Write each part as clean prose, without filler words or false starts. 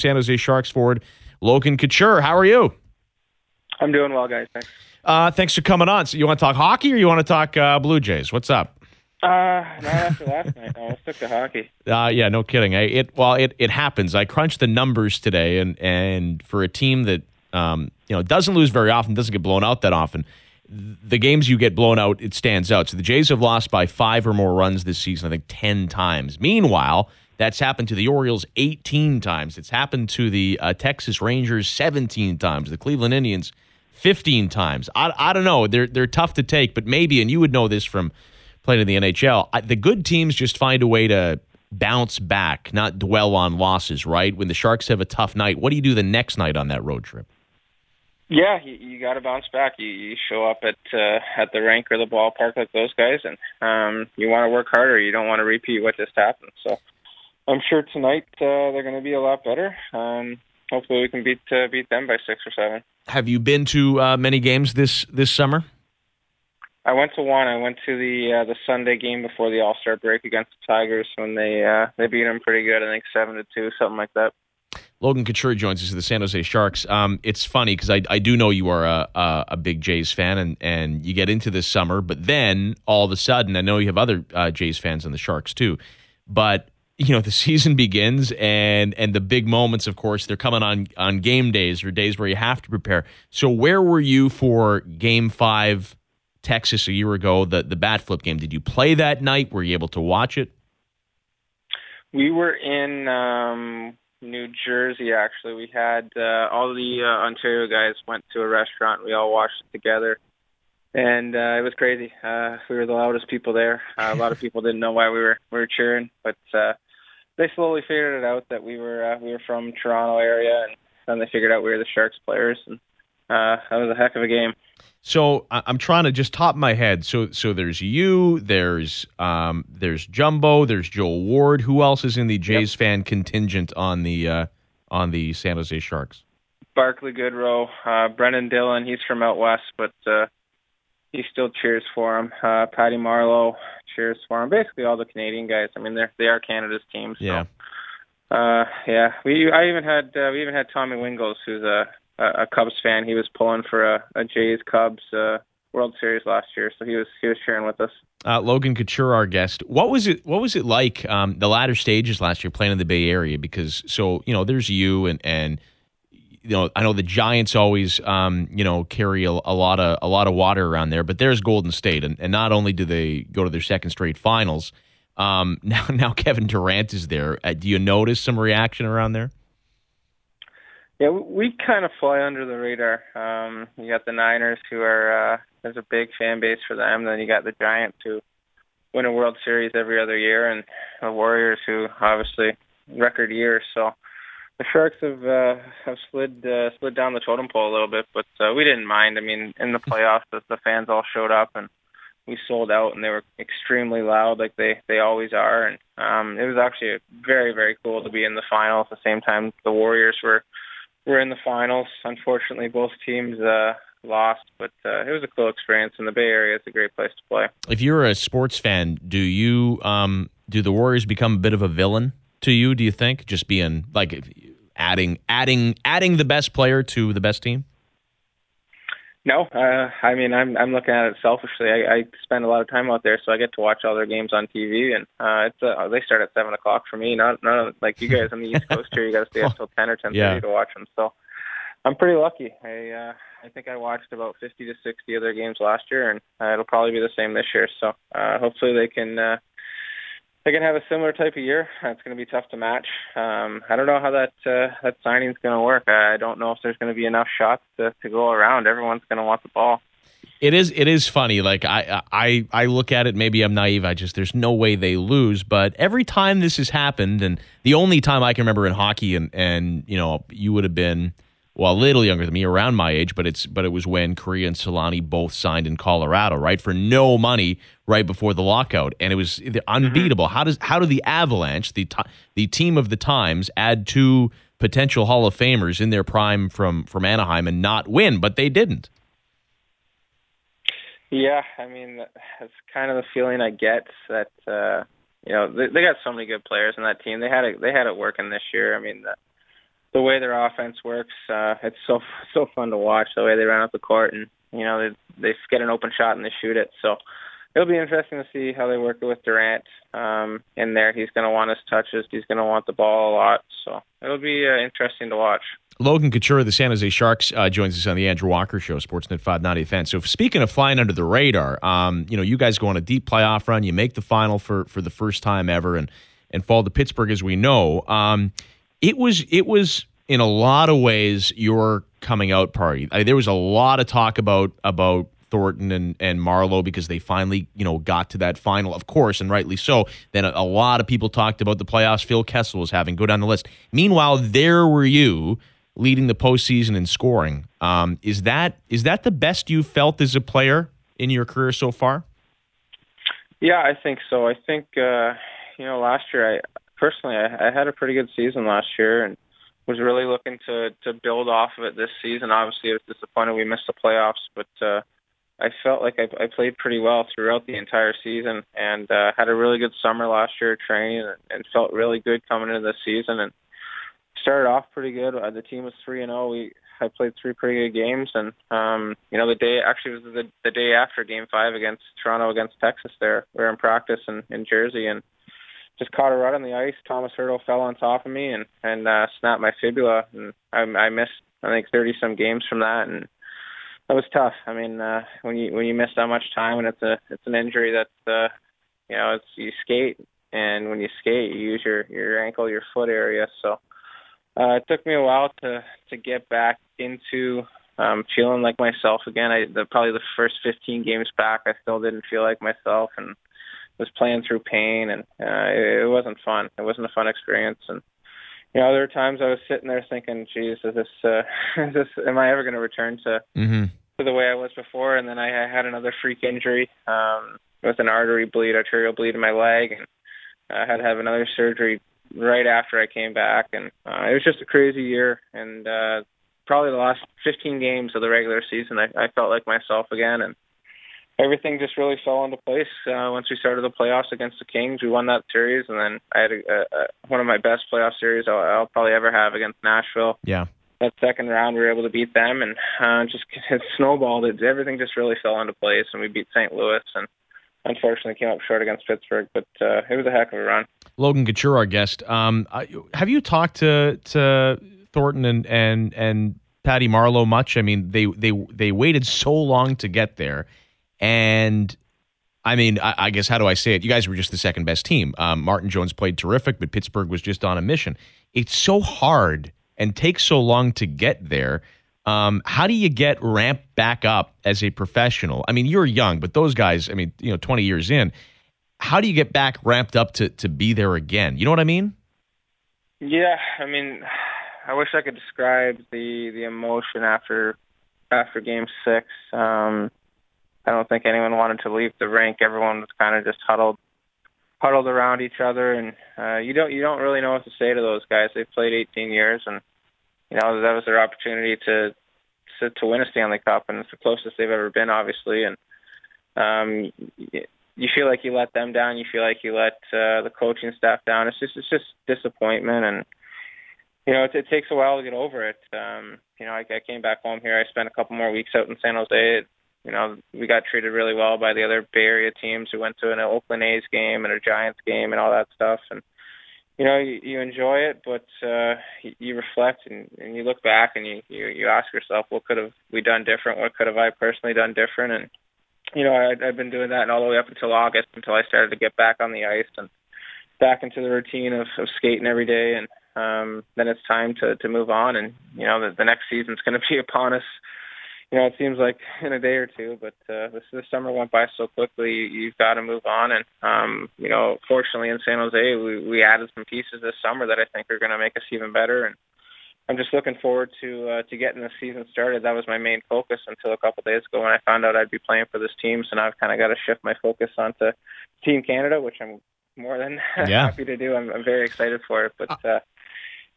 San Jose Sharks forward Logan Couture. How are you? I'm doing well, guys. Thanks. Thanks for coming on. So you want to talk hockey or you want to talk Blue Jays? What's up? Not after last night. I'll stick to hockey. Yeah, no kidding. It happens. I crunched the numbers today, and for a team that doesn't lose very often, doesn't get blown out that often, the games you get blown out, it stands out. So the Jays have lost by 5 or more runs this season, I think 10 times. Meanwhile, that's happened to the Orioles 18 times. It's happened to the Texas Rangers 17 times. The Cleveland Indians 15 times. I don't know. They're tough to take, but maybe, and you would know this from playing in the NHL, the good teams just find a way to bounce back, not dwell on losses, right? When the Sharks have a tough night, what do you do the next night on that road trip? Yeah, you got to bounce back. You show up at the rink or the ballpark like those guys, and you want to work harder. You don't want to repeat what just happened. So I'm sure tonight they're going to be a lot better. Hopefully we can beat them by 6 or 7. Have you been to many games this summer? I went to one. I went to the Sunday game before the All-Star break against the Tigers when they beat them pretty good. I think 7-2, something like that. Logan Couture joins us of the San Jose Sharks. It's funny because I do know you are a big Jays fan, and you get into this summer, but then all of a sudden, I know you have other Jays fans on the Sharks too, but the season begins, and the big moments, of course, they're coming on game days or days where you have to prepare. So where were you for Game 5 Texas a year ago, the bat flip game? Did you play that night? Were you able to watch it? We were in New Jersey, actually. We had all the Ontario guys went to a restaurant. We all watched it together, and it was crazy. We were the loudest people there. A lot of people didn't know why we were cheering, but they slowly figured it out that we were from Toronto area, and then they figured out we were the Sharks players, and that was a heck of a game. So I'm trying to just top my head. So there's you, there's Jumbo, there's Joel Ward. Who else is in the Jays fan contingent on the San Jose Sharks? Barclay Goodrow, Brendan Dillon. He's from out west, but he still cheers for him. Patty Marleau cheers for him. Basically, all the Canadian guys. I mean, they are Canada's team. So. Yeah. We even had Tommy Wingles, who's a Cubs fan. He was pulling for a Jays Cubs World Series last year, so he was cheering with us. Logan Couture, our guest. What was it like the latter stages last year playing in the Bay Area? Because there's you and I know the Giants always carry a lot of water around there, but there's Golden State, and not only do they go to their second straight finals, now Kevin Durant is there. Do you notice some reaction around there? Yeah, we kind of fly under the radar. You got the Niners, who are there's a big fan base for them. Then you got the Giants, who win a World Series every other year, and the Warriors, who obviously record years. So the Sharks have slid down the totem pole a little bit, but we didn't mind. I mean, in the playoffs, the fans all showed up, and we sold out, and they were extremely loud, like they always are. And it was actually very, very cool to be in the finals at the same time the Warriors were in the finals. Unfortunately, both teams lost, but it was a cool experience, and the Bay Area is a great place to play. If you're a sports fan, do the Warriors become a bit of a villain to you, do you think? Just being like adding the best player to the best team? No, I mean, I'm looking at it selfishly. I spend a lot of time out there, so I get to watch all their games on TV, and they start at 7 o'clock for me. Not like you guys on the East Coast here. You got to stay up till 10 or 10:30 to watch them. So I'm pretty lucky. I think I watched about 50 to 60 of their games last year, and it'll probably be the same this year. So hopefully they can have a similar type of year. It's going to be tough to match. I don't know how that signing's going to work. I don't know if there's going to be enough shots to go around. Everyone's going to want the ball. It is funny. Like I look at it. Maybe I'm naive. There's no way they lose. But every time this has happened, and the only time I can remember in hockey, and you would have been a little younger than me, around my age, but it was when Korea and Solani both signed in Colorado, right, for no money right before the lockout, and it was unbeatable. Mm-hmm. How do the Avalanche, the team of the times, add 2 potential Hall of Famers in their prime from Anaheim and not win? But they didn't. Yeah, I mean, that's kind of the feeling I get that they got so many good players in that team. They had it working this year. I mean, the way their offense works, it's so fun to watch the way they run up the court, and they get an open shot and they shoot it. So it'll be interesting to see how they work it with Durant in there. He's going to want his touches. He's going to want the ball a lot. So it'll be interesting to watch. Logan Couture of the San Jose Sharks joins us on the Andrew Walker Show, Sportsnet 590 Fan. So speaking of flying under the radar, you guys go on a deep playoff run. You make the final for the first time ever and fall to Pittsburgh, as we know. It was in a lot of ways your coming out party. There was a lot of talk about Thornton and Marleau because they finally got to that final, of course, and rightly so. Then a lot of people talked about the playoffs Phil Kessel was having. Go down the list. Meanwhile, there were you leading the postseason in scoring. Is that the best you've felt as a player in your career so far? Yeah, I think so. I think last year, I had a pretty good season last year and was really looking to build off of it this season. Obviously, I was disappointed we missed the playoffs, but I felt like I played pretty well throughout the entire season and had a really good summer last year training and felt really good coming into the season and started off pretty good. The team was 3-0. I played 3 pretty good games, and the day actually was the day after Game 5 against Toronto against Texas. There we were in practice in Jersey and just caught a rut on the ice. Thomas Hurdle fell on top of me and snapped my fibula, and I missed I think 30 some games from that, and that was tough. I mean, when you miss that much time and it's an injury that you skate, and when you skate you use your ankle, your foot area. So it took me a while to get back into feeling like myself again. Probably the first 15 games back, I still didn't feel like myself and was playing through pain, and it wasn't fun. It wasn't a fun experience. And there were times I was sitting there thinking, "Geez, am I ever going to return to the way I was before?" And then I had another freak injury with an arterial bleed in my leg, and I had to have another surgery right after I came back. And it was just a crazy year. And probably the last 15 games of the regular season, I felt like myself again, and everything just really fell into place once we started the playoffs against the Kings. We won that series, and then I had one of my best playoff series I'll probably ever have against Nashville. Yeah. That second round, we were able to beat them, and it snowballed. Everything just really fell into place, and we beat St. Louis, and unfortunately came up short against Pittsburgh, but it was a heck of a run. Logan Couture, our guest. Have you talked to Thornton and Patty Marleau much? I mean, they waited so long to get there. And, I mean, I guess, how do I say it? You guys were just the second best team. Martin Jones played terrific, but Pittsburgh was just on a mission. It's so hard and takes so long to get there. How do you get ramped back up as a professional? I mean, you're young, but those guys, 20 years in, how do you get back ramped up to be there again? You know what I mean? Yeah, I mean, I wish I could describe the emotion after Game 6. I don't think anyone wanted to leave the rink. Everyone was kind of just huddled around each other, and you don't really know what to say to those guys. They've played 18 years, and that was their opportunity to win a Stanley Cup, and it's the closest they've ever been, obviously. And you feel like you let them down. You feel like you let the coaching staff down. It's just disappointment, and it takes a while to get over it. I came back home here. I spent a couple more weeks out in San Jose. We got treated really well by the other Bay Area teams who went to an Oakland A's game and a Giants game and all that stuff. And, you enjoy it, but you reflect and you look back and you ask yourself, what could have we done different? What could have I personally done different? And, I've been doing that all the way up until August, until I started to get back on the ice and back into the routine of skating every day. And then it's time to move on. And, the next season's going to be upon us. It seems like in a day or two, but this summer went by so quickly. You've got to move on, and fortunately in San Jose, we added some pieces this summer that I think are going to make us even better. And I'm just looking forward to getting the season started. That was my main focus until a couple of days ago when I found out I'd be playing for this team. So now I've kind of got to shift my focus onto Team Canada, which I'm more than happy to do. I'm very excited for it, but.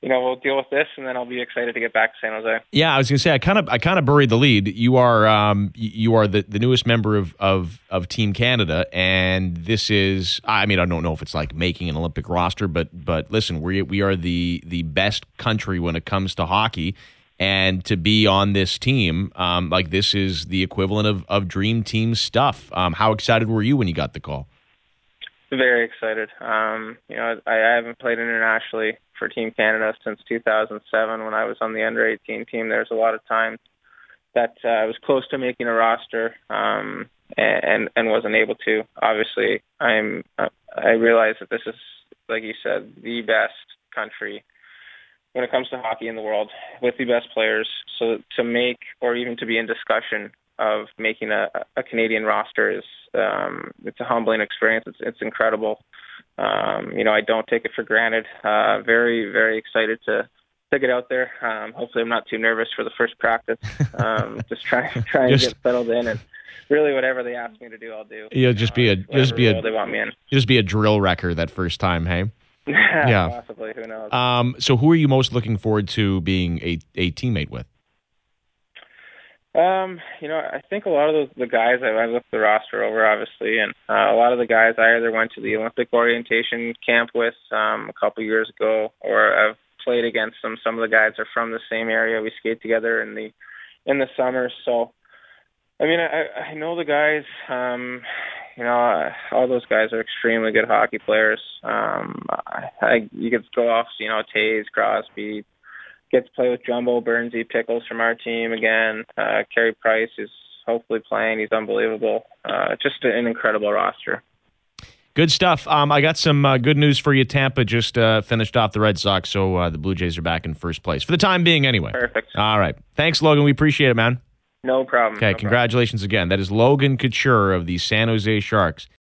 we'll deal with this, and then I'll be excited to get back to San Jose. Yeah, I was going to say I kind of buried the lead. You are the newest member of Team Canada, and this is, I mean, I don't know if it's like making an Olympic roster, but listen, we are the best country when it comes to hockey, and to be on this team, like this is the equivalent of dream team stuff. How excited were you when you got the call? Very excited. I haven't played internationally for Team Canada since 2007 when I was on the under-18 team. There's a lot of times that I was close to making a roster and wasn't able to. Obviously, I realize that this is, like you said, the best country when it comes to hockey in the world, with the best players. So to make, or even to be in discussion of making a Canadian roster is it's a humbling experience. It's incredible. I don't take it for granted. Very, very excited to get out there. Hopefully I'm not too nervous for the first practice. Just try and get settled in, and really whatever they ask me to do, I'll do. You'll just be they want me in. Just be a drill wrecker that first time, hey? Yeah. Possibly, who knows? So who are you most looking forward to being a teammate with? I think a lot of the guys, I looked the roster over, obviously, and a lot of the guys I either went to the Olympic orientation camp with a couple years ago, or I've played against them. Some of the guys are from the same area. We skate together in the summer. So, I mean, I know the guys. All those guys are extremely good hockey players. You could go off, Taze, Crosby. Get to play with Jumbo, Burnsy, Pickles from our team again. Carey Price is hopefully playing. He's unbelievable. Just an incredible roster. Good stuff. I got some good news for you. Tampa just finished off the Red Sox, so the Blue Jays are back in first place. For the time being, anyway. Perfect. All right. Thanks, Logan. We appreciate it, man. No problem. Okay, congratulations again. That is Logan Couture of the San Jose Sharks.